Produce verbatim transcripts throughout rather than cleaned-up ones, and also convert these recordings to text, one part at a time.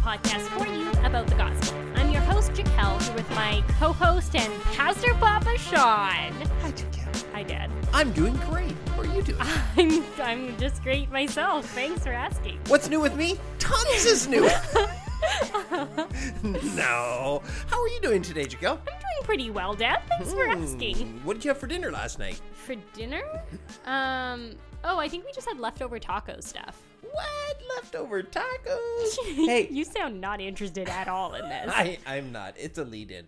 podcast for youth about the gospel. I'm your host, Jaquel, here with my co-host and Pastor Papa Sean. Hi, Jaquel. Hi, Dad. I'm doing great. How are you doing? I'm, I'm just great myself. Thanks for asking. What's new with me? Tons is new. No. How are you doing today, Jaquel? I'm doing pretty well, Dad. Thanks for asking. What did you have for dinner last night? For dinner? Um, oh, I think we just had leftover taco stuff. What? Leftover tacos? Hey. You sound not interested at all in this. I, I'm not. It's a lead-in.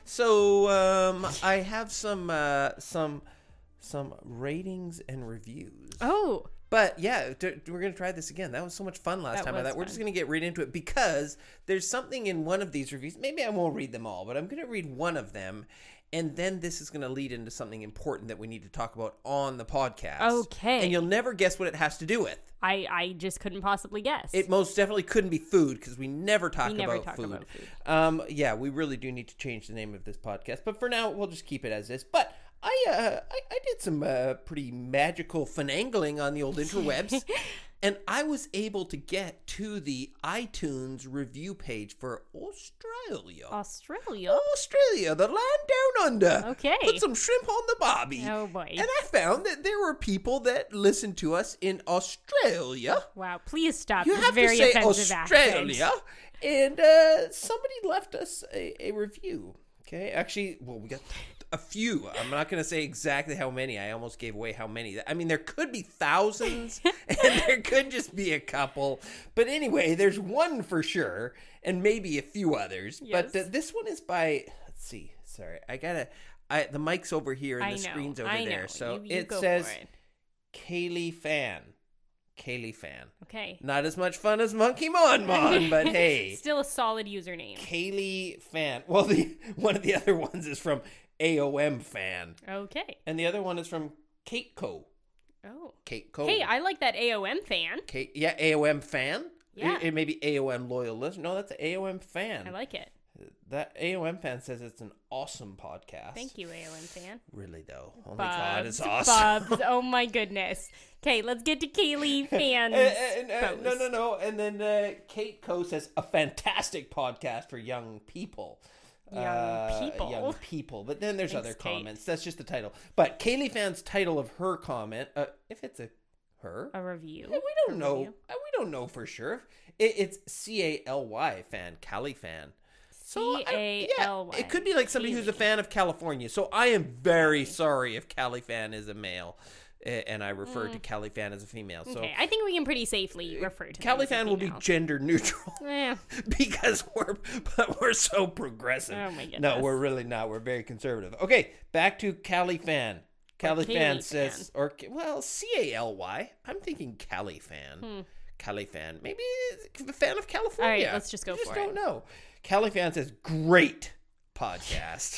So, um, I have some, uh, some, some ratings and reviews. Oh. But yeah, t- we're going to try this again. That was so much fun last That time. I was thought we're fun. just going to get right into it because there's something in one of these reviews. Maybe I won't read them all, but I'm going to read one of them. And then this is going to lead into something important that we need to talk about on the podcast. Okay. And you'll never guess what it has to do with. I, I just couldn't possibly guess. It most definitely couldn't be food because we never talk, We never about, talk food. about food. Um, yeah, we really do need to change the name of this podcast. But for now, we'll just keep it as is. But I, uh, I, I did some uh, pretty magical finagling on the old interwebs. And I was able to get to the iTunes review page for Australia. Australia? Australia, the land down under. Okay. Put some shrimp on the barbie. Oh, boy. And I found that there were people that listened to us in Australia. Wow, please stop You this have very to say offensive Australia. accent. And uh, somebody left us a, a review. Okay, actually, well, we got a few. I'm not going to say exactly how many. I almost gave away how many. I mean, there could be thousands, and there could just be a couple. But anyway, there's one for sure, and maybe a few others. Yes. But uh, this one is by, let's see, sorry. I got to, I the mic's over here, and I the know, screen's over I there. know. So You- you it go says for it. Kaylee Fan. Kaylee Fan. Okay. Not as much fun as Monkey Mon Mon, but hey. Still a solid username. Kaylee Fan. Well, the one of the other ones is from A O M Fan. Okay. And the other one is from Kate Co. Oh. Kate Co. Hey, I like that A O M fan. Kate, yeah, A O M Fan? Yeah. It, it may be A O M Loyal Listener. No, that's A O M Fan. I like it. That A O M Fan says it's an awesome podcast. Thank you, A O M fan. Really, though. Oh my God, it's Bubs, awesome. Bubs. Oh my goodness. Okay, let's get to Kaylee Fan's And- and, uh, post. no, no, no. And then uh, Kate Co says a fantastic podcast for young people. Young Uh, people. young people. But then there's Thanks, other Kate. comments. That's just the title. But Kaylee Fan's title of her comment, uh, if it's a her, A review. we don't A know. review. Uh, We don't know for sure. It, it's C A L Y fan, Cali Fan. So, I- C A L Y. yeah, it could be like somebody who's a fan of California. So I am very sorry if Cali Fan is a male, uh, and I refer to Cali Fan as a female. So Okay, I think we can pretty safely refer to Cali them as a Fan will be female. gender neutral Eh, because we're but we're so progressive. Oh my goodness. No, we're really not. We're very conservative. Okay, back to Cali Fan. Cali Fan Kaylee says, or well, C A L Y. I'm thinking Cali Fan. Cali Fan, maybe a fan of California. Hmm. All right, let's just go You just for it. don't know. Cali Fan says, great podcast.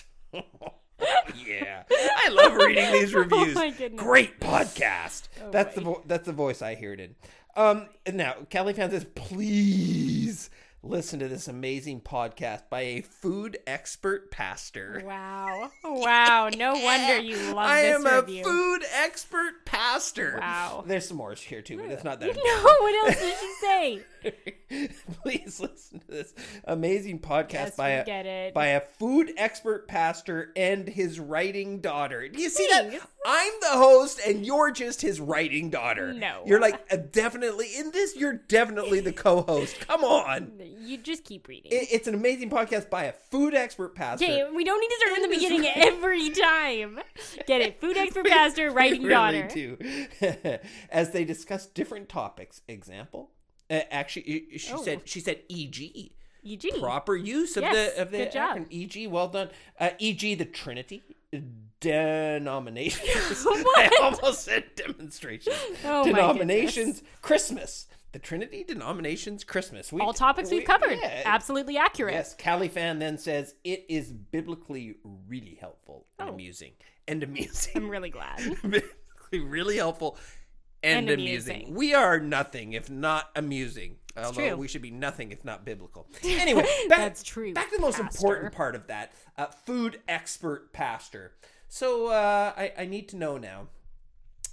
Yeah, I love reading these reviews. Oh my goodness. Great podcast. Oh that's boy. the vo- that's the voice I hear it in. Um, and now Cali Fan says, please listen to this amazing podcast by a food expert pastor. Wow. Wow. No wonder you love I this am a review. food expert pastor. Wow. There's some more here too, but it's not that. No, what else did she say? Please listen to this amazing podcast Yes, by we a get it. by a food expert pastor and his writing daughter. Do you see that? Thanks. I'm the host and you're just his writing daughter. No. You're like uh, definitely in this. You're definitely the co-host. Come on. You just keep reading. It, it's an amazing podcast by a food expert pastor. Okay, we don't need to start from the It is beginning right. every time. Get it? Food expert pastor, writing really daughter. do. As they discuss different topics. Example. Uh, actually, she Oh. said she said E G. E G. Proper use of Yes, the of the good job. acronym. E G. Well done. Uh, E G. The Trinity denominations. What? I almost said demonstration. Oh my Denominations. Christmas. The Trinity denominations. Christmas. We, All topics we've we- covered. yeah. Absolutely accurate. Yes, Cali Fan then says it is biblically really helpful and Oh. amusing and amusing. I'm really glad. Biblically really helpful and, And amusing. amusing. We are nothing if not amusing. Although true. we should be nothing if not biblical. Anyway, back, That's true, Back to the most pastor. important part of that: uh, food expert pastor. So uh, I, I need to know now.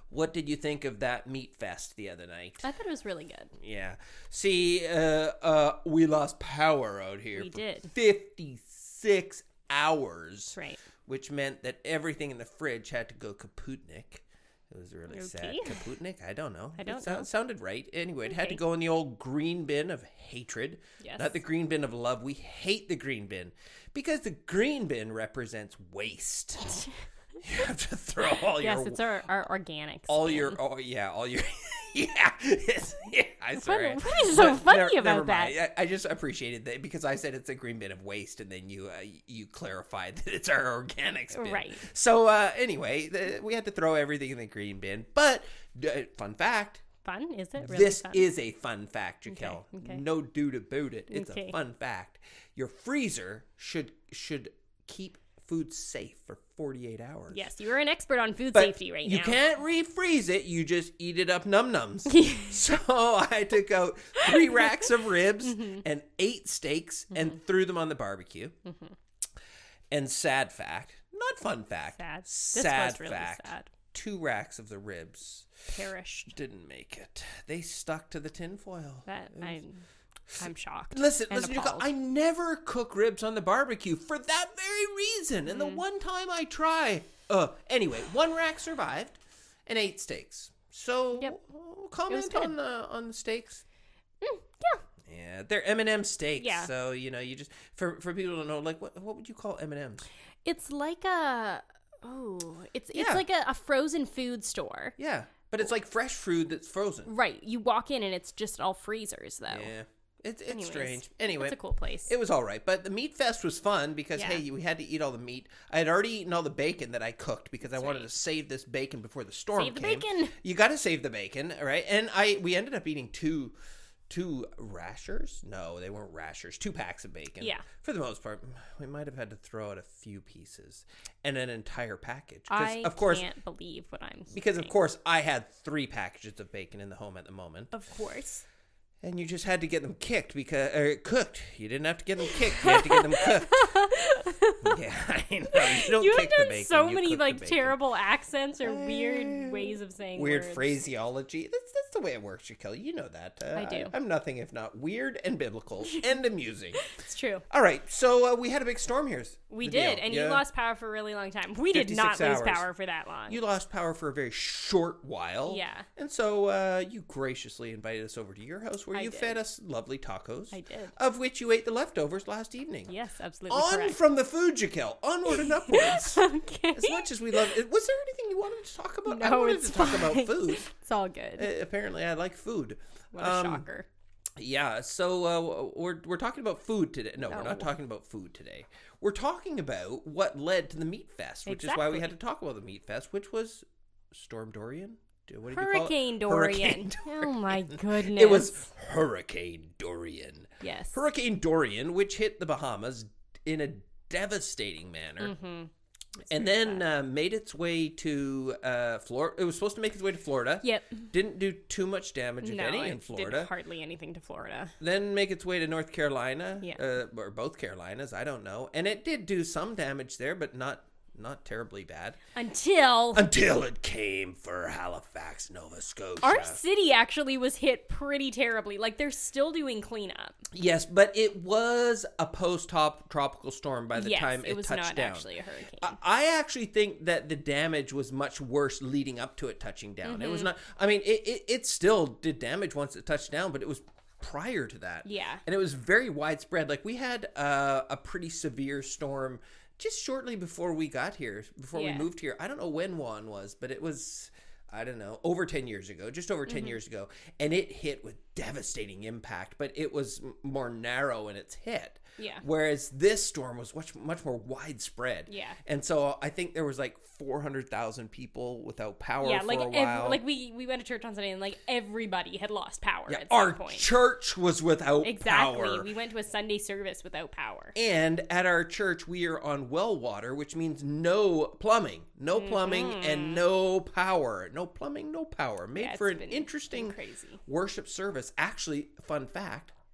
what did you think of that meat fest the other night? I thought it was really good. Yeah. See, uh, uh, we lost power out here. We for did. fifty-six hours. Right. Which meant that everything in the fridge had to go kaputnik. It was really Okay. sad. Kaputnik? I don't know. I don't it so- know. sounded right. Anyway, it had to Okay. go in the old green bin of hatred. Yes. Not the green bin of love. We hate the green bin because the green bin represents waste. You have to throw all Yes, your it's our, our organics. all bin. your oh yeah, all your yeah. It's, yeah I sorry. What- what is so But funny never- about never mind. that? I, I just appreciated that because I said it's a green bin of waste, and then you uh, you clarified that it's our organics bin. Right. So uh, anyway, the, we had to throw everything in the green bin. But uh, fun fact. Fun? Is it really This fun? is a fun fact, Jaquel. Okay, okay. No dude about it. It's Okay. a fun fact. Your freezer should should keep food safe for forty-eight hours. Yes, you are an expert on food But safety right you now. can't refreeze it. You just eat it up num nums. So I took out three racks of ribs Mm-hmm. and eight steaks and threw them on the barbecue. Mm-hmm. And sad fact, not fun fact, Sad. This sad was really fact, sad. two racks of the ribs Perished. didn't make it. They stuck to the tinfoil. That I'm, I'm shocked. Listen, and listen, Jacob, appalled. I never cook ribs on the barbecue for that very reason. And the Mm-hmm. one time I try, uh, anyway, one rack survived and eight steaks. So, Yep. uh, comment good. on the on the steaks. Mm, yeah. Yeah, they're M and M steaks. Yeah. So you know, you just for for people to know, like, what what would you call M and M's? It's like a oh, it's it's Yeah. like a, a frozen food store. Yeah, but it's like fresh food that's frozen. Right. You walk in and it's just all freezers though. Yeah, it's it's Anyways, strange. Anyway, It's a cool place. it was all right, but the meat fest was fun because Yeah. hey, we had to eat all the meat. I had already eaten all the bacon that I cooked because I wanted right. to save this bacon before the storm Save the came. bacon. You got to save the bacon, right? And I we ended up eating two two rashers. No, they weren't rashers. Two packs of bacon. Yeah. For the most part, we might have had to throw out a few pieces and an entire package. 'Cause, I of course, can't believe what I'm because of saying. course I had three packages of bacon in the home at the moment. Of course. And you just had to get them kicked because or cooked. You didn't have to get them kicked. You had to get them cooked. Yeah, I know. You don't You have kick the done bacon. so you many cook the like bacon. terrible accents or Uh, weird ways of saying weird words. phraseology. That's that's the way it works, Jaquel. You know that. Uh, I do. I'm nothing if not weird and biblical and amusing. It's true. All right, so uh, we had a big storm here. We The did, deal. and Yeah. you lost power for a really long time. We did not fifty-six lose hours. power for that long. You lost power for a very short while. Yeah. And so uh, you graciously invited us over to your house where I you did. fed us lovely tacos. I did. Of which you ate the leftovers last evening. Yes, absolutely On correct. from the food, Jaquel. Onward and upwards. Okay. As much as we love it. Was there anything you wanted to talk about? I No, wanted it's to talk fine. about food. It's all good. Uh, apparently, I like food. What a Um, shocker. Yeah, so uh, we're we're talking about food today. No, we're not No. talking about food today. We're talking about what led to the Meat Fest, which is why we had to Exactly. talk about the Meat Fest, which was Storm Dorian. Do- What did you call it? Hurricane Dorian. Hurricane Oh my goodness. It was Hurricane Dorian. yes. Hurricane Dorian, which hit the Bahamas in a devastating manner. Mm-hmm. And then uh, made its way to uh, Florida. It was supposed to make its way to Florida. Yep. Didn't do too much damage, if No, any, it in Florida. did hardly anything to Florida. Then make its way to North Carolina. Yeah. Uh, or both Carolinas, I don't know. And it did do some damage there, but not not terribly bad. Until Until it came for Halifax, Nova Scotia. our city actually was hit pretty terribly. Like they're still doing cleanup. Yes, but it was a post-tropical storm by the yes, time it, it was touched not down. actually a hurricane. I- I actually think that the damage was much worse leading up to it touching down. It was Mm-hmm. not. I mean, it, it it still did damage once it touched down, but it was prior to that. Yeah. and it was very widespread. Like we had uh, a pretty severe storm just shortly before we got here, before Yeah. we moved here. I don't know when one was, but it was. I don't know, over ten years ago, just over ten Mm-hmm. years ago. And it hit with devastating impact, but it was m- more narrow in its hit. Yeah. Whereas this storm was much, much more widespread. Yeah. And so I think there was like four hundred thousand people without power yeah, for like a while. ev- like we we went to church on Sunday and like everybody had lost power Yeah, at some our point. church was without Exactly. power. We went to a Sunday service without power. And at our church, we are on well water, which means no plumbing. No plumbing and no power. No plumbing, no power. Made Mm-hmm. Yeah, for it's an been- interesting been crazy. worship service. Actually, fun fact,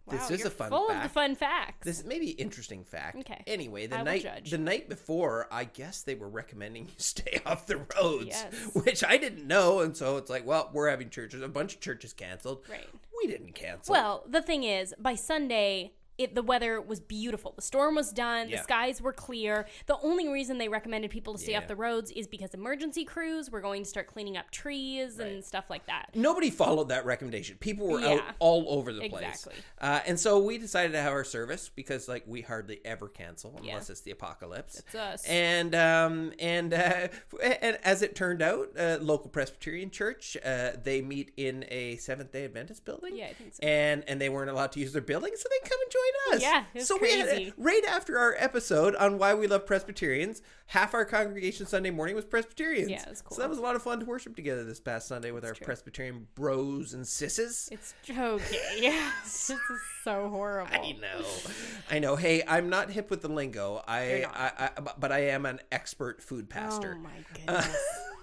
Wow, this is you're a fun full fact. of the fun facts. This may be an interesting fact. Okay. Anyway, the I will night judge. the night before, I guess they were recommending you stay off the roads, Yes. which I didn't know, and so it's like, well, we're having churches. A bunch of churches canceled. Right. We didn't cancel. Well, the thing is, by Sunday, it, the weather was beautiful. The storm was done. Yeah. The skies were clear. The only reason they recommended people to stay Yeah. off the roads is because emergency crews were going to start cleaning up trees Right. and stuff like that. Nobody followed that recommendation. People were Yeah. out all over the place. Exactly. Uh, and so we decided to have our service because, like, we hardly ever cancel unless Yeah. it's the apocalypse. It's us. And um, and uh, and as it turned out, uh, local Presbyterian church, uh, they meet in a Seventh Day Adventist building. Yeah, I think so. And and they weren't allowed to use their building, so they come and join us. Yeah, it was so we crazy. had, right after our episode on why we love Presbyterians, half our congregation Sunday morning was Presbyterians. Yeah, it was cool. So that was a lot of fun to worship together this past Sunday with our true. Presbyterian bros and sisses. It's okay. Yeah. This is so horrible. I know, I know. Hey, I'm not hip with the lingo. I, You're not. I, I, but I am an expert food pastor. Oh, my goodness.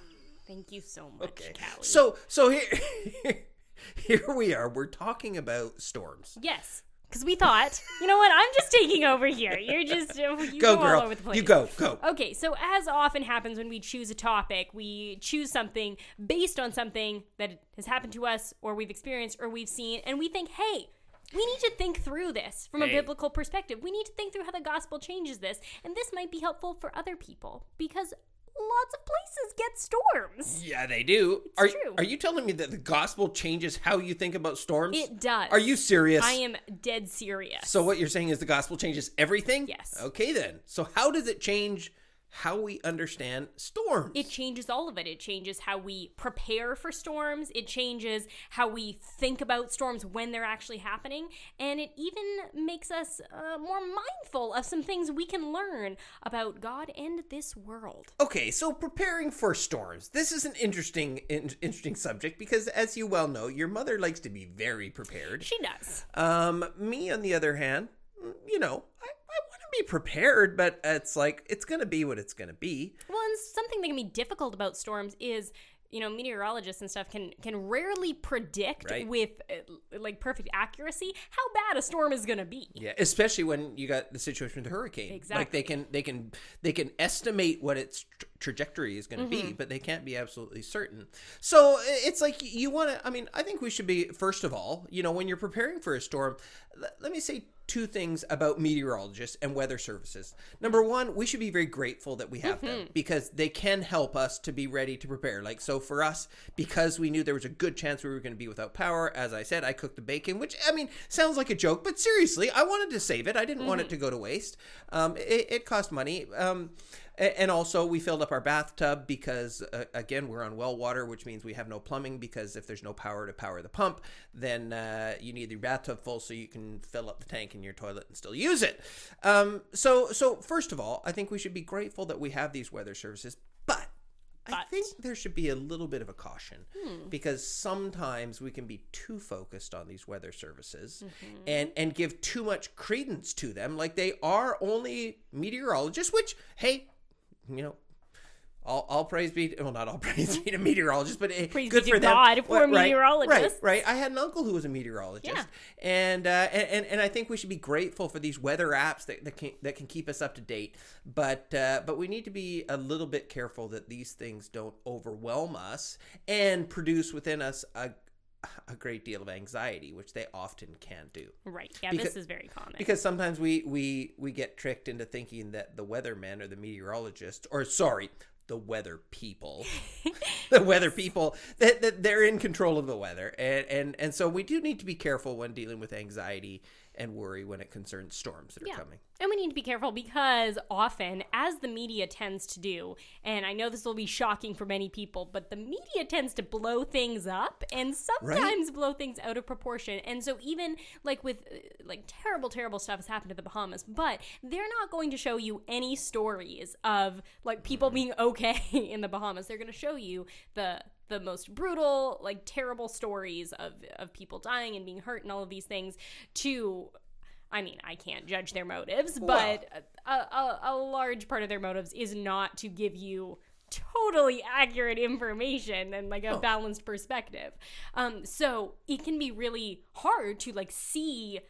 Thank you so much, Okay. Callie. So, so here, here we are. We're talking about storms. Yes. Because we thought, you know what? I'm just taking over here. You're just, you Go, go girl. all over the place. You go, go. Okay, so as often happens when we choose a topic, we choose something based on something that has happened to us or we've experienced or we've seen, and we think, hey, we need to think through this from Hey. a biblical perspective. We need to think through how the gospel changes this, and this might be helpful for other people because lots of places get storms. Yeah, they do. are, true. Are you telling me that the gospel changes how you think about storms? It does. Are you serious? I am dead serious. So what you're saying is the gospel changes everything? Yes. Okay, then. So how does it change how we understand storms? It changes all of it. It changes how we prepare for storms. It changes how we think about storms when they're actually happening. And it even makes us uh, more mindful of some things we can learn about God and this world. Okay, so preparing for storms. This is an interesting in- interesting subject because, as you well know, your mother likes to be very prepared. She does. Um, me, on the other hand, mm, you know, I, I want to be prepared, but it's like, it's going to be what it's going to be. Well, and something that can be difficult about storms is, you know, meteorologists and stuff can can rarely predict Right. with uh, like perfect accuracy how bad a storm is going to be. Yeah, especially when you got the situation with the hurricane. Exactly. Like they can they can they can estimate what its tra- trajectory is going to Mm-hmm. be, but they can't be absolutely certain. So it's like you want to. I mean, I think we should be first of all, you know, when you're preparing for a storm. Let, let me say two things about meteorologists and weather services. Number one, we should be very grateful that we have Mm-hmm. them because they can help us to be ready to prepare. Like, so for us, because we knew there was a good chance we were going to be without power, as I said, I cooked the bacon, which, I mean, sounds like a joke, but seriously, I wanted to save it. I didn't want it to go to waste. Um, it, it cost money. Um, and also, we filled up our bathtub because, uh, again, we're on well water, which means we have no plumbing because if there's no power to power the pump, then uh, you need your bathtub full so you can fill up the tank in your toilet and still use it. Um, so, so first of all, I think we should be grateful that we have these weather services, but I But. think there should be a little bit of a caution because sometimes we can be too focused on these weather services and, and give too much credence to them. Like they are only meteorologists, which, hey, you know, all, all praise be, well, not all praise be to meteorologists, but eh, Praise good be for to them. God for Right, meteorologists. Right, right. I had an uncle who was a meteorologist, Yeah. and, uh, and and and I think we should be grateful for these weather apps that that can, that can keep us up to date. But uh, but we need to be a little bit careful that these things don't overwhelm us and produce within us a a great deal of anxiety, which they often can do. Right. Yeah, Because- this is very common. Because sometimes we, we, we get tricked into thinking that the weathermen or the meteorologists, or sorry, the weather people, the weather people, that, that they're in control of the weather. And, and, and so we do need to be careful when dealing with anxiety and worry when it concerns storms that are Yeah. coming. And we need to be careful because often, as the media tends to do, and I know this will be shocking for many people, but the media tends to blow things up and sometimes blow things out of proportion. And so even like with uh, like terrible, terrible stuff has happened to the Bahamas, but they're not going to show you any stories of like people being okay in the Bahamas. They're going to show you the the most brutal, like terrible stories of, of people dying and being hurt and all of these things to, I mean, I can't judge their motives, but a, a, a large part of their motives is not to give you totally accurate information and like a Oh. balanced perspective. Um, so it can be really hard to like see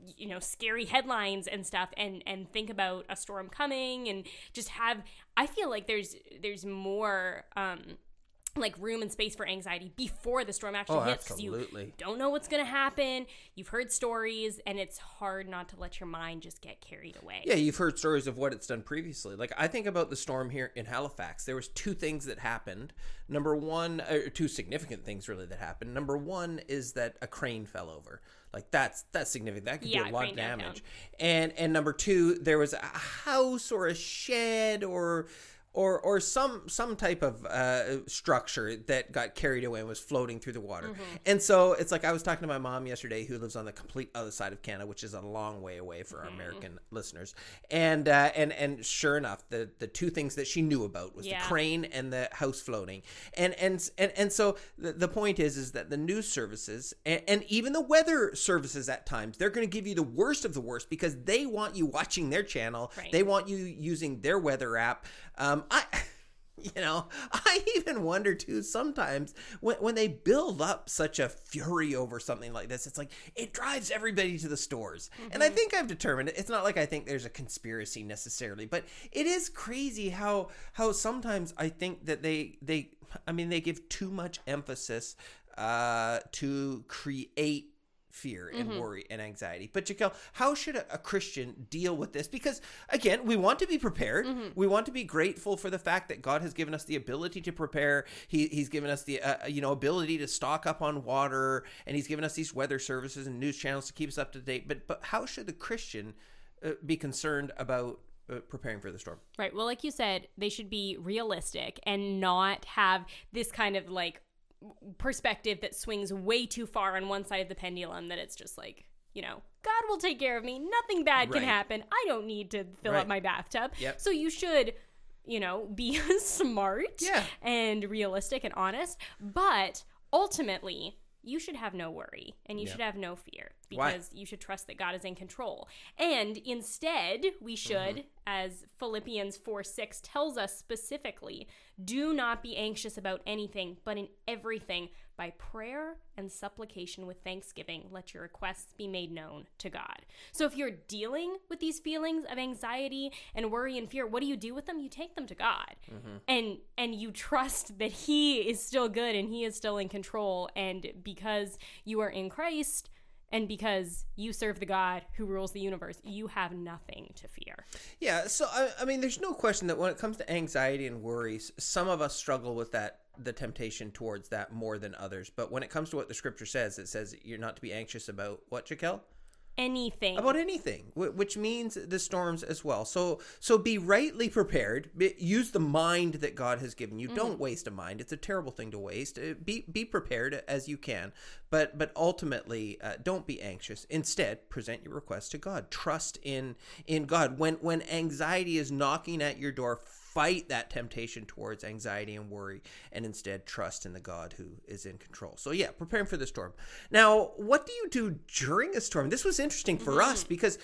you know, scary headlines and stuff, and and think about a storm coming, and just have, I feel like there's there's more um like room and space for anxiety before the storm actually oh, hits, because you don't know what's going to happen. You've heard stories, and it's hard not to let your mind just get carried away. Yeah, you've heard stories of what it's done previously. Like, I think about the storm here in Halifax. There was two things that happened. Number one, or two significant things really that happened. Number one is that a crane fell over. Like, that's that's significant. That could yeah, do a lot of damage. Downtown. And and number two, there was a house or a shed or or or some some type of uh, structure that got carried away and was floating through the water. Mm-hmm. And so it's like, I was talking to my mom yesterday, who lives on the complete other side of Canada, which is a long way away for our mm-hmm. American listeners. And uh, and and sure enough, the the two things that she knew about was yeah. the crane and the house floating. And and and and so the, the point is is that the news services and, and even the weather services at times, they're going to give you the worst of the worst, because they want you watching their channel. Right. They want you using their weather app. Um, I, you know, I even wonder too sometimes when when they build up such a fury over something like this, it's like it drives everybody to the stores. Mm-hmm. And I think I've determined it's not like I think there's a conspiracy necessarily, but it is crazy how how sometimes I think that they they I mean they give too much emphasis uh, to create fear and mm-hmm. worry and anxiety. But Jaquel, how should a, a Christian deal with this? Because again, we want to be prepared. Mm-hmm. We want to be grateful for the fact that God has given us the ability to prepare. He, he's given us the uh, you know ability to stock up on water, and he's given us these weather services and news channels to keep us up to date. But but how should the Christian uh, be concerned about Uh, preparing for the storm? Right. Well, like you said, they should be realistic and not have this kind of like perspective that swings way too far on one side of the pendulum, that it's just like, you know, God will take care of me. Nothing bad right. can happen. I don't need to fill right. up my bathtub. Yep. So you should, you know, be smart yeah. and realistic and honest. But ultimately, you should have no worry, and you yeah. should have no fear, because Why? You should trust that God is in control. And instead, we should, mm-hmm. as Philippians four six tells us specifically, do not be anxious about anything, but in everything, by prayer and supplication with thanksgiving, let your requests be made known to God. So if you're dealing with these feelings of anxiety and worry and fear, what do you do with them? You take them to God. Mm-hmm. And and you trust that He is still good and He is still in control. And because you are in Christ, and because you serve the God who rules the universe, you have nothing to fear. Yeah, so, I, I mean, there's no question that when it comes to anxiety and worries, some of us struggle with that, the temptation towards that more than others. But when it comes to what the scripture says, it says you're not to be anxious about what, Jaquel? Anything. About anything, which means the storms as well. So so be rightly prepared. Use the mind that God has given you. Mm-hmm. Don't waste a mind. It's a terrible thing to waste. Be be prepared as you can. But but ultimately, uh, don't be anxious. Instead, present your request to God. Trust in in God. When when anxiety is knocking at your door, fight that temptation towards anxiety and worry, and instead trust in the God who is in control. So yeah, preparing for the storm. Now, what do you do during a storm? This was interesting for mm-hmm. us, because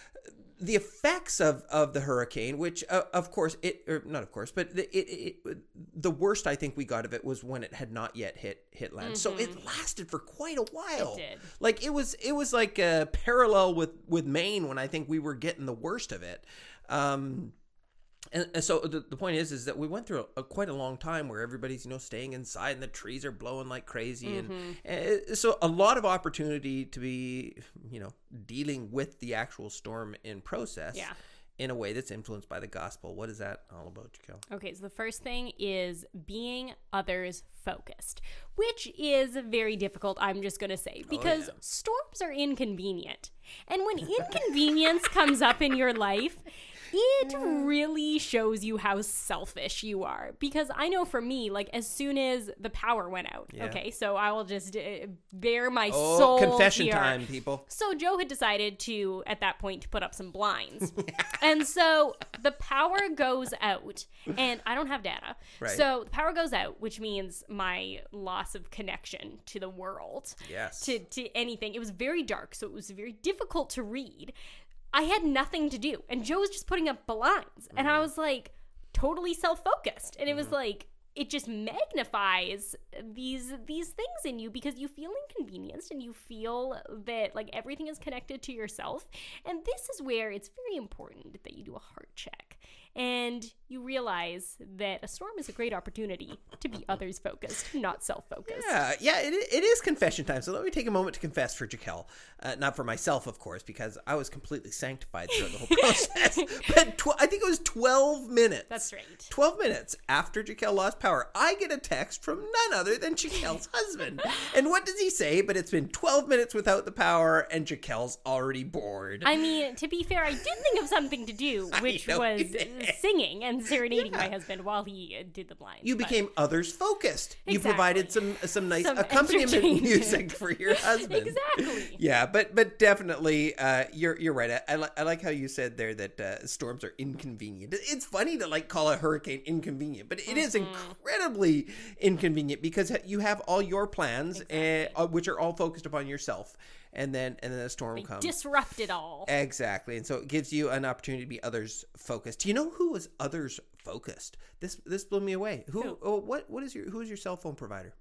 the effects of, of the hurricane, which uh, of course it, or not of course, but it, it, it, the worst I think we got of it was when it had not yet hit hit land. Mm-hmm. So it lasted for quite a while. It did. Like it was it was like a parallel with with Maine when I think we were getting the worst of it. Um, And, and so the, the point is, is that we went through a, a, quite a long time where everybody's, you know, staying inside and the trees are blowing like crazy. Mm-hmm. And, and so a lot of opportunity to be, you know, dealing with the actual storm in process yeah. in a way that's influenced by the gospel. What is that all about, Jaquel? Okay, so the first thing is being others focused, which is very difficult, I'm just going to say, because oh, yeah. storms are inconvenient. And when inconvenience comes up in your life, it really shows you how selfish you are. Because I know for me, like, as soon as the power went out, yeah. okay, so I will just uh, bare my oh, soul confession here. time, people. So Joe had decided to, at that point, to put up some blinds. And so the power goes out, and I don't have data. Right. So the power goes out, which means my loss of connection to the world. Yes. To, to anything. It was very dark, so it was very difficult to read. I had nothing to do, and Joe was just putting up blinds, mm-hmm. and I was like totally self-focused, and it was mm-hmm. like, it just magnifies these these things in you because you feel inconvenienced and you feel that like everything is connected to yourself. And this is where it's very important that you do a heart check and you realize that a storm is a great opportunity to be others focused, not self focused. Yeah, yeah, it, it is confession time. So let me take a moment to confess for Jaquel. Uh, not for myself, of course, because I was completely sanctified throughout the whole process. But tw- I think it was twelve minutes. That's right. twelve minutes after Jaquel lost power, I get a text from none other than Jaquel's husband. And what does he say? But it's been twelve minutes without the power, and Jaquel's already bored. I mean, to be fair, I did think of something to do, which was singing and serenading yeah. my husband while he uh, did the blinds. You but... became others focused. Exactly. You provided some some nice some accompaniment music for your husband. Exactly. Yeah, but but definitely, uh, you're you're right. I, I, li- I like how you said there that uh, storms are inconvenient. It's funny to like call a hurricane inconvenient, but it mm-hmm. is incredibly inconvenient because you have all your plans, exactly. and, uh, which are all focused upon yourself. And then and then a storm they comes. Disrupt it all. Exactly. And so it gives you an opportunity to be others focused. Do you know who was others focused? This this blew me away. Who, who? Oh, what what is your who is your cell phone provider?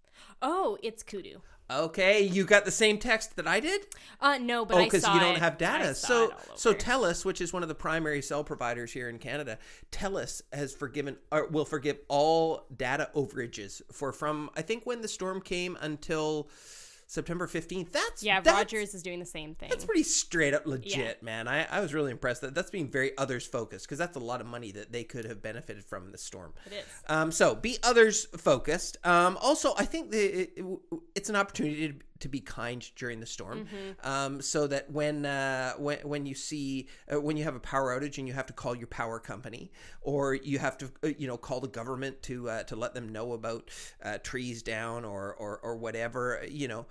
Oh, it's Kudu. Okay, you got the same text that I did? Uh no, but oh, I saw because you don't it. have data. I saw so it all over. so TELUS, which is one of the primary cell providers here in Canada, TELUS has forgiven or will forgive all data overages for from I think when the storm came until September fifteenth. That's yeah. That's, Rogers is doing the same thing. That's pretty straight up legit, yeah. man. I, I was really impressed. That that's being very others focused because that's a lot of money that they could have benefited from in the storm. It is. Um, so be others focused. Um, also, I think the, it, it, it's an opportunity to, to be kind during the storm. Mm-hmm. Um, so that when uh, when when you see uh, when you have a power outage and you have to call your power company or you have to uh, you know call the government to uh, to let them know about uh, trees down or or or whatever, you know.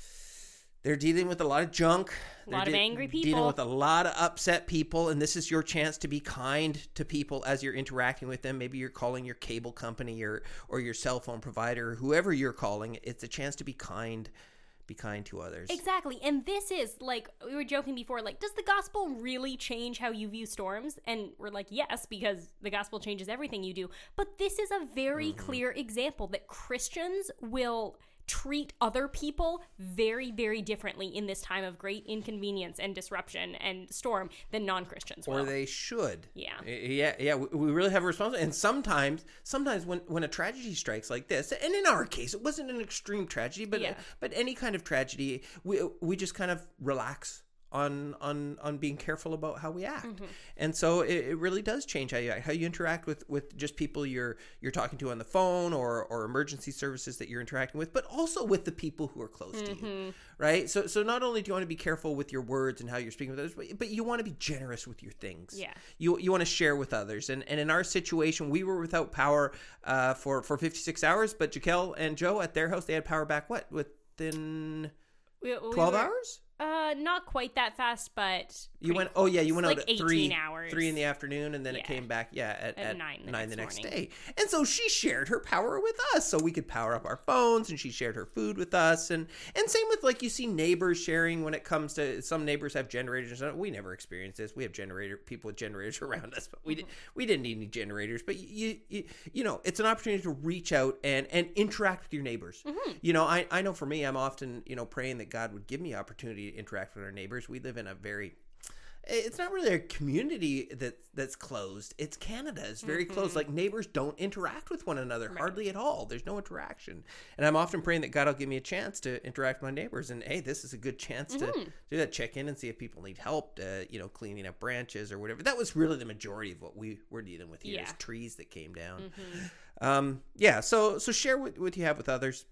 They're dealing with a lot of junk. A lot They're of angry people. Dealing with a lot of upset people. And this is your chance to be kind to people as you're interacting with them. Maybe you're calling your cable company or, or your cell phone provider, whoever you're calling. It's a chance to be kind. Be kind to others. Exactly. And this is, like, we were joking before, like, does the gospel really change how you view storms? And we're like, yes, because the gospel changes everything you do. But this is a very mm-hmm. clear example that Christians will treat other people very, very differently in this time of great inconvenience and disruption and storm than non-Christians will. Or they should. Yeah. Yeah, yeah. We really have a responsibility. And sometimes, sometimes when, when a tragedy strikes like this, and in our case, it wasn't an extreme tragedy, but yeah. but any kind of tragedy, we we just kind of relax on on on being careful about how we act. Mm-hmm. And so it, it really does change how you act, how you interact with with just people you're you're talking to on the phone or or emergency services that you're interacting with, but also with the people who are close mm-hmm. to you, right? So so not only do you want to be careful with your words and how you're speaking with others, but, but you want to be generous with your things. Yeah. You you want to share with others. And and in our situation, we were without power uh, for for fifty-six hours, but Jaquel and Joe at their house, they had power back what within we, we twelve were- hours? Uh, not quite that fast, but you went. Oh yeah, you went like out at three, hours. three in the afternoon, and then yeah. it came back. Yeah, at, at, at nine, the nine next the next morning. day. And so she shared her power with us, so we could power up our phones, and she shared her food with us, and and same with like you see neighbors sharing when it comes to some neighbors have generators. We never experienced this. We have generator people with generators around us, but we mm-hmm. did, we didn't need any generators. But you, you you know, it's an opportunity to reach out and and interact with your neighbors. Mm-hmm. You know, I I know for me, I'm often you know praying that God would give me opportunity to interact with our neighbors. We live in a very, it's not really a community that that's closed. It's Canada. It's very mm-hmm. close. Like neighbors don't interact with one another right. hardly at all. There's no interaction. And I'm often praying that God will give me a chance to interact with my neighbors. And hey, this is a good chance mm-hmm. to do that. Check in and see if people need help, uh, you know, cleaning up branches or whatever. That was really the majority of what we were dealing with here. Yeah. Is trees that came down. Mm-hmm. Um, yeah. So, so share what, what you have with others.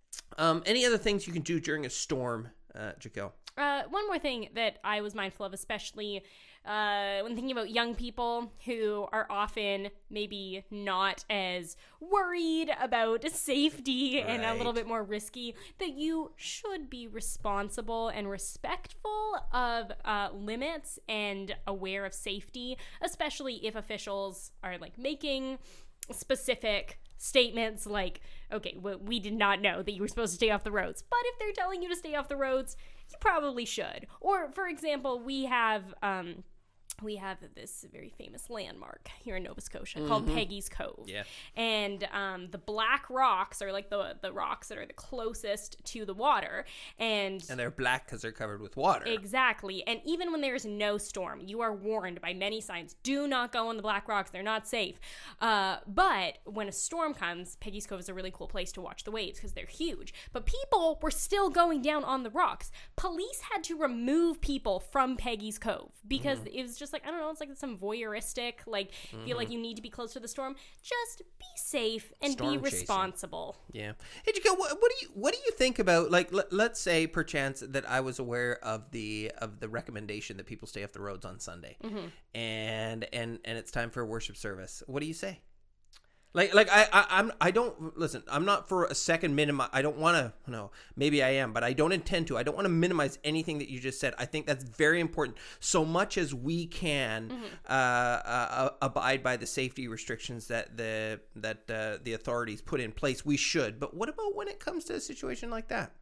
Um, any other things you can do during a storm, uh, Jaquel? Uh, one more thing that I was mindful of, especially uh, when thinking about young people who are often maybe not as worried about safety right. and a little bit more risky, that you should be responsible and respectful of uh, limits and aware of safety, especially if officials are like making specific statements like, okay, well, we did not know that you were supposed to stay off the roads. But if they're telling you to stay off the roads, you probably should. Or, for example, we have um, we have this very famous landmark here in Nova Scotia mm-hmm. called Peggy's Cove. Yeah. And um, the black rocks are like the the rocks that are the closest to the water. And, and they're black because they're covered with water. Exactly. And even when there's no storm, you are warned by many signs, do not go on the black rocks. They're not safe. Uh, but when a storm comes, Peggy's Cove is a really cool place to watch the waves because they're huge. But people were still going down on the rocks. Police had to remove people from Peggy's Cove because mm-hmm. it was just like, I don't know, it's like some voyeuristic, like, mm-hmm. feel like you need to be close to the storm. Just be safe and storm be responsible. Chasing. Yeah. Hey, Jaquel, what, what do you what do you think about, like, let, let's say perchance that I was aware of the of the recommendation that people stay off the roads on Sunday, mm-hmm. and and and it's time for a worship service. What do you say? Like, like I, I, I'm, I don't listen. I'm not for a second minimize. I don't want to. No, maybe I am, but I don't intend to. I don't want to minimize anything that you just said. I think that's very important. So much as we can mm-hmm. uh, uh, abide by the safety restrictions that the that uh, the authorities put in place, we should. But what about when it comes to a situation like that?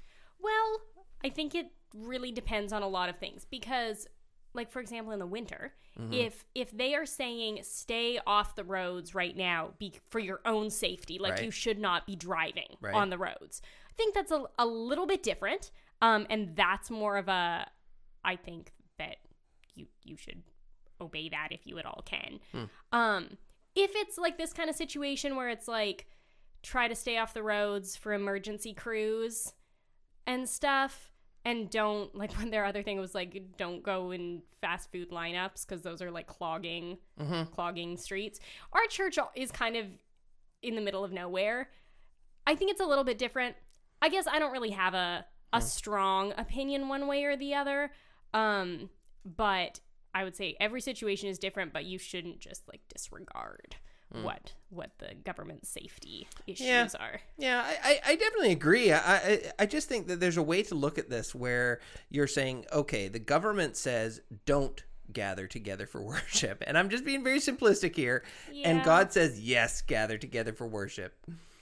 Well, I think it really depends on a lot of things because, like, for example, in the winter, mm-hmm. if if they are saying stay off the roads right now be, for your own safety, like right. you should not be driving right. on the roads, I think that's a, a little bit different. Um, and that's more of a, I think that you you should obey that if you at all can. Mm. Um, if it's like this kind of situation where it's like try to stay off the roads for emergency crews and stuff. And don't, like, when their other thing was, like, don't go in fast food lineups because those are, like, clogging, mm-hmm. clogging streets. Our church is kind of in the middle of nowhere. I think it's a little bit different. I guess I don't really have a, a mm. strong opinion one way or the other. Um, but I would say every situation is different, but you shouldn't just, like, disregard Mm. what what the government safety issues yeah. are. Yeah, I, I definitely agree. I, I I just think that there's a way to look at this where you're saying, okay, the government says don't gather together for worship. And I'm just being very simplistic here. Yeah. And God says, yes, gather together for worship.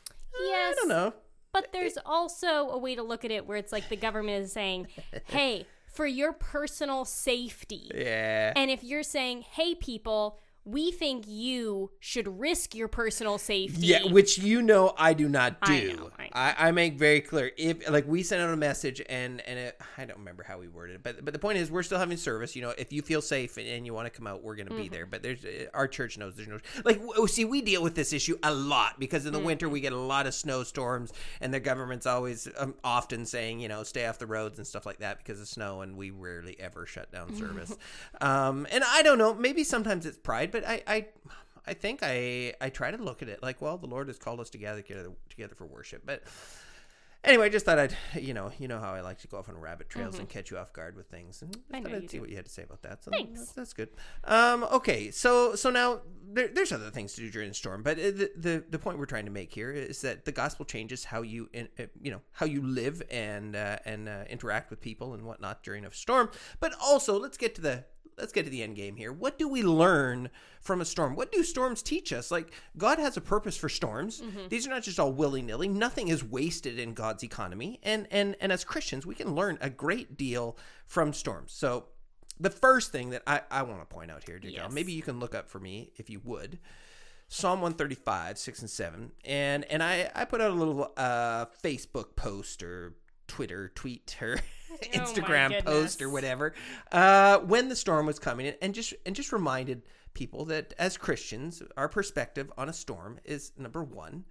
Yes. I don't know. But there's also a way to look at it where it's like the government is saying, hey, for your personal safety. Yeah. And if you're saying, hey, people, we think you should risk your personal safety. Yeah, which you know I do not do. I know, I, know. I, I make very clear. If like we sent out a message and and it, I don't remember how we worded it, but but the point is we're still having service. You know, if you feel safe and, and you want to come out, we're going to mm-hmm. be there. But there's our church knows there's no like. See, we deal with this issue a lot because in the mm-hmm. winter we get a lot of snowstorms, and the government's always um, often saying, you know, stay off the roads and stuff like that because of snow, and we rarely ever shut down service. um, and I don't know, maybe sometimes it's pride. But I, I, I think I, I try to look at it like, well, the Lord has called us together, together, together for worship. But anyway, I just thought I'd, you know, you know how I like to go off on rabbit trails mm-hmm. and catch you off guard with things. And I, I thought I'd see do. what you had to say about that. So Thanks. That's, that's good. Um, okay, so so now there, there's other things to do during the storm, but the, the the point we're trying to make here is that the gospel changes how you, in, you know, how you live and uh, and uh, interact with people and whatnot during a storm. But also, let's get to the Let's get to the end game here. What do we learn from a storm? What do storms teach us? Like, God has a purpose for storms. Mm-hmm. These are not just all willy-nilly. Nothing is wasted in God's economy. And and and as Christians, we can learn a great deal from storms. So the first thing that I, I want to point out here, Jaquel, yes. maybe you can look up for me if you would. Psalm one thirty-five, six and seven. And, and I, I put out a little uh, Facebook post or Twitter tweet or Instagram oh post or whatever uh when the storm was coming in, and just and just reminded people that as Christians, our perspective on a storm is, number one,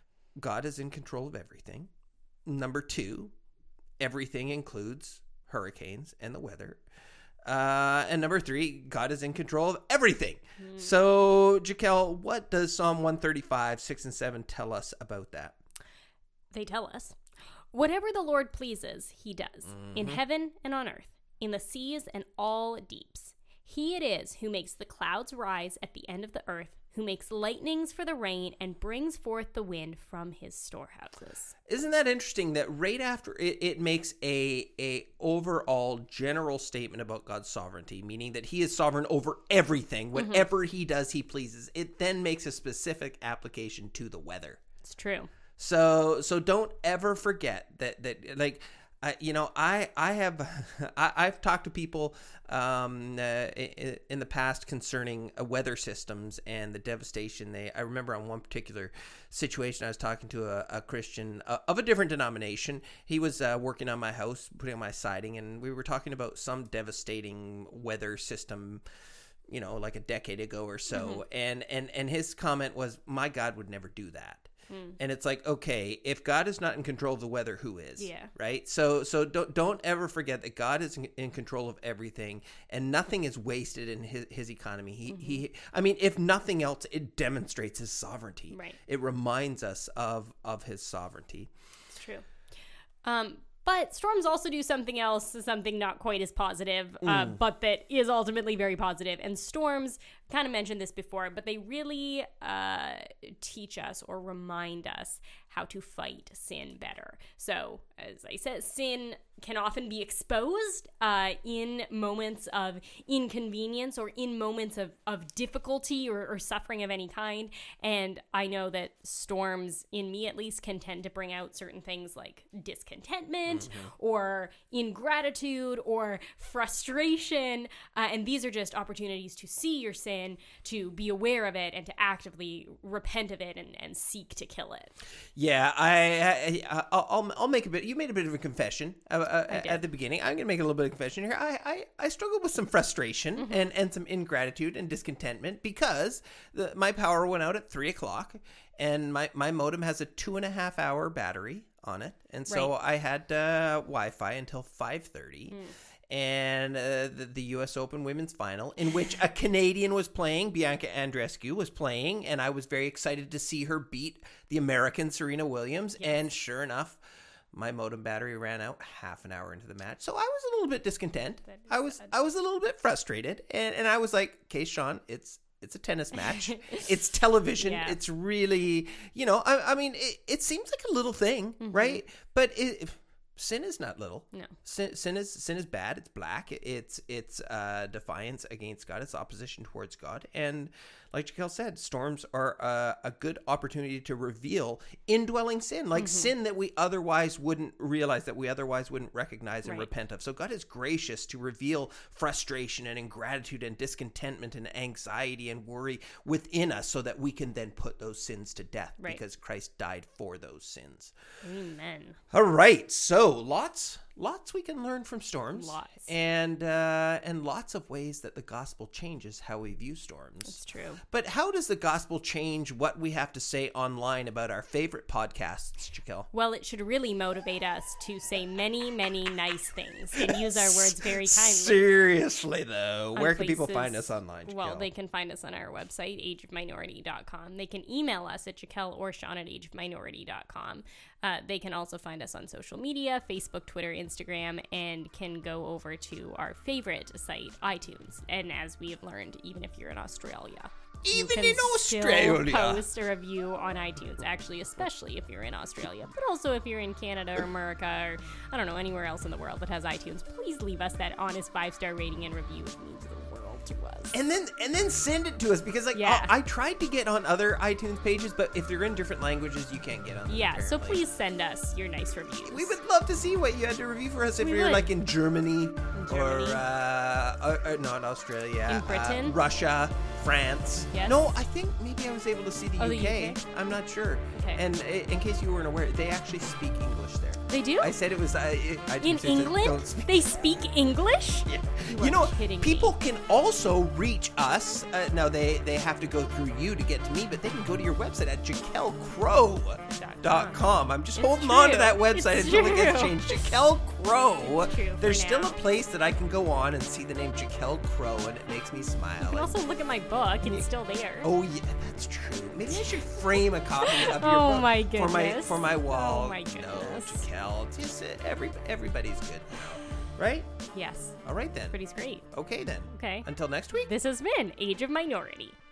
God is in control of everything. Number two, everything includes hurricanes and the weather. Uh, and number three, God is in control of everything. Mm. So, Jaquel, what does Psalm one thirty-five, six and seven tell us about that? They tell us, whatever the Lord pleases, he does, mm-hmm. in heaven and on earth, in the seas and all deeps. He it is who makes the clouds rise at the end of the earth, who makes lightnings for the rain and brings forth the wind from his storehouses. Isn't that interesting that right after it, it makes a, a overall general statement about God's sovereignty, meaning that he is sovereign over everything. Whatever mm-hmm. he does, he pleases. It then makes a specific application to the weather. It's true. So so don't ever forget that, that like, I, you know, I I have I, I've talked to people um, uh, in, in the past concerning uh, weather systems and the devastation they. I remember on one particular situation, I was talking to a, a Christian uh, of a different denomination. He was uh, working on my house, putting on my siding, and we were talking about some devastating weather system, you know, like a decade ago or so. Mm-hmm. And and and his comment was, "My God would never do that." Mm. And it's like, okay, if God is not in control of the weather, who is? Yeah. Right? So so don't don't ever forget that God is in, in control of everything, and nothing is wasted in his, his economy. He mm-hmm. he I mean, if nothing else, it demonstrates his sovereignty. Right. It reminds us of of his sovereignty. It's true. Um But storms also do something else, something not quite as positive, uh, mm. but that is ultimately very positive. And storms, kind of mentioned this before, but they really uh, teach us or remind us how to fight sin better. So, as I said, sin can often be exposed uh, in moments of inconvenience or in moments of, of difficulty or, or suffering of any kind. And I know that storms, in me at least, can tend to bring out certain things like discontentment mm-hmm. or ingratitude or frustration. Uh, and these are just opportunities to see your sin, to be aware of it, and to actively repent of it and, and seek to kill it. Yeah, I, I, I'll, I'll make a bit. You made a bit of a confession uh, uh, at the beginning. I'm going to make a little bit of confession here. I, I, I struggled with some frustration mm-hmm. and, and some ingratitude and discontentment because the, my power went out at three o'clock, and my, my modem has a two and a half hour battery on it, and so right. I had uh, Wi-Fi until five thirty. Mm. And uh, the, the U S Open Women's Final, in which a Canadian was playing, Bianca Andreescu was playing, and I was very excited to see her beat the American Serena Williams. Yes. And sure enough, my modem battery ran out half an hour into the match, so I was a little bit discontent. I was sad. I was a little bit frustrated, and, and I was like, "Okay, Sean, it's it's a tennis match. It's television. Yeah. It's really, you know, I, I mean, it, it seems like a little thing, mm-hmm. right? But it." Sin is not little. No. Sin, sin is sin is bad. It's black. It's it's uh, defiance against God. It's opposition towards God. And like Jaquel said, storms are uh, a good opportunity to reveal indwelling sin, like mm-hmm. sin that we otherwise wouldn't realize, that we otherwise wouldn't recognize and right. repent of. So God is gracious to reveal frustration and ingratitude and discontentment and anxiety and worry within us, so that we can then put those sins to death right. because Christ died for those sins. Amen. All right. So lots, lots we can learn from storms. Lots. And, uh, and lots of ways that the gospel changes how we view storms. That's true. But how does the gospel change what we have to say online about our favorite podcasts, Jaquel? Well, it should really motivate us to say many, many nice things and use our words very kindly. Seriously, though, where can people find us online, Jaquel? Well, they can find us on our website, age of minority dot com. They can email us at Jaquel or Sean at age of minority dot com. Uh, they can also find us on social media, Facebook, Twitter, Instagram, and can go over to our favorite site, iTunes. And as we have learned, even if you're in Australia, even in Australia, still post a review on iTunes. Actually, especially if you're in Australia, but also if you're in Canada or America or I don't know, anywhere else in the world that has iTunes, please leave us that honest five-star rating and review. It means the world to us. And then and then send it to us, because like yeah. I, I tried to get on other iTunes pages, but if they're in different languages, you can't get on them. Yeah, apparently. So please send us your nice reviews. We would love to see what you had to review for us if we you're would. like in Germany, in Germany. or uh, or, or not Australia, in Britain, uh, Russia, France. Yes. No, I think maybe I was able to see the, oh, U K. the U K. I'm not sure. Okay. And in case you weren't aware, they actually speak English there. They do? I said it was uh, I in England. Speak. They speak English. Yeah. You, you know, kidding people me. can also reach us. Uh, now they they have to go through you to get to me, but they can go to your website at Jaquel Crow dot com. I'm just it's holding true. on to that website it's until true. it gets changed. Jaquel Crow. There's still now. a place that I can go on and see the name Jaquel Crow, and it makes me smile. You can also look at my book. It's yeah. still there. Oh yeah, that's true. Maybe I should frame a copy of your oh book my goodness. for my for my wall. Oh my goodness. No, Jaquel. Just uh, every everybody's good now, right? Yes. All right then. Pretty great. Okay then. Okay. Until next week. This has been Age of Minority.